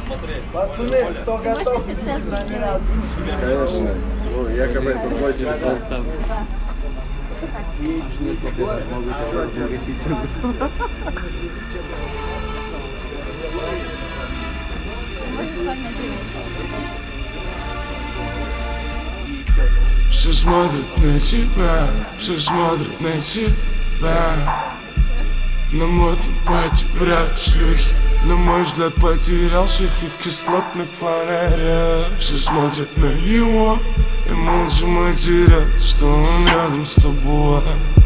Пацаны, кто готов, номера. Конечно. Ну, якобы это твой телефон. Все смотрят на тебя, все смотрят на тебя. На модном пати вряд шлюхи. На мой взгляд, потерялся их кислотных фонарях. Все смотрят на него и молча матерят, что он рядом с тобой.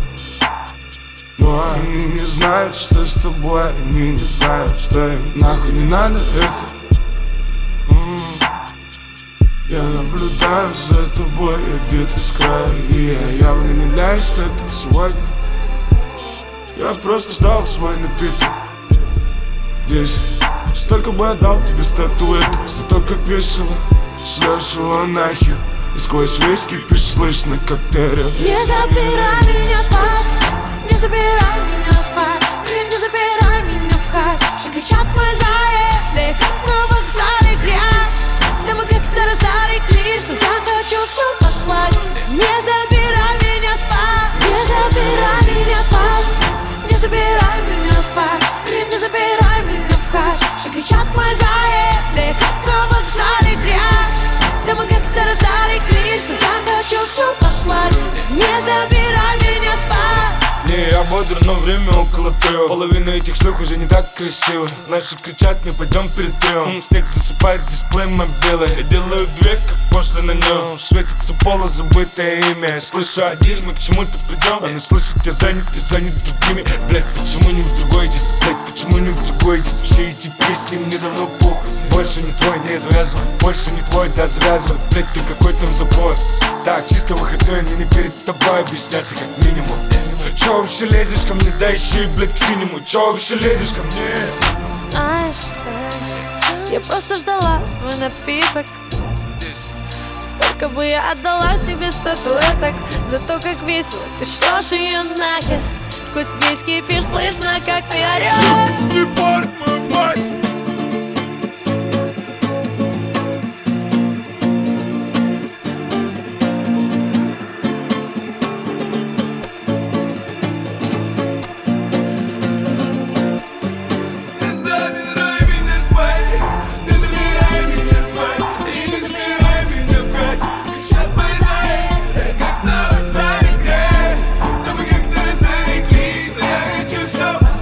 Но они не знают, что с тобой. Они не знают, что им нахуй не надо это. Я наблюдаю за тобой, я где-то с краю. И я явно не для эстетик сегодня. Я просто ждал свой напиток. 10. Столько бы отдал тебе статуэток за то, как весело шлешь его нахер. И сквозь весь кипиш слышно, как ты орешь. Не забирай меня спать, не забирай меня спать, не забирай меня в хат. Все кричат мы за это, как на вокзале грязь. Да мы как-то разореклись, но я хочу все послать. Не забирай меня спать, не забирай меня спать, не забирай меня спать, не забирай меня в хат. Все кричат мы за это, как на вокзале грязь. Да мы как-то разореклись, но я хочу все послать. Не забирай меня спать. Не, я бодр, но время около 3. Половина этих шлюх уже не так красиво. Наши кричат, не пойдем перетрем. Снег засыпает дисплей мобилы. Я делаю 2, как после на нем. Светится полузабытое имя. Я слышу один, мы к чему-то придем. Она слышит, я занят другими. Блять, почему не в другой день? Блять, почему не в другой день? Все эти песни мне давно похуй. Больше не твой, не завязывай. Больше не твой, да завязывай. Блять, ты какой там забор. Так, чисто выходной, мне не перед тобой объясняться как минимум. Чё вообще лезешь ко мне, да еще и, блядь, к синему. Чё вообще лезешь ко мне? Знаешь, я просто ждала свой напиток. Столько бы я отдала тебе статуэток за то, как весело ты шлешь ее нахер. Сквозь весь кипиш слышно, как ты орешь. Ты парк, мой мать.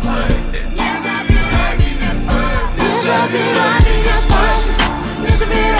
Не забирай меня спать, не забирай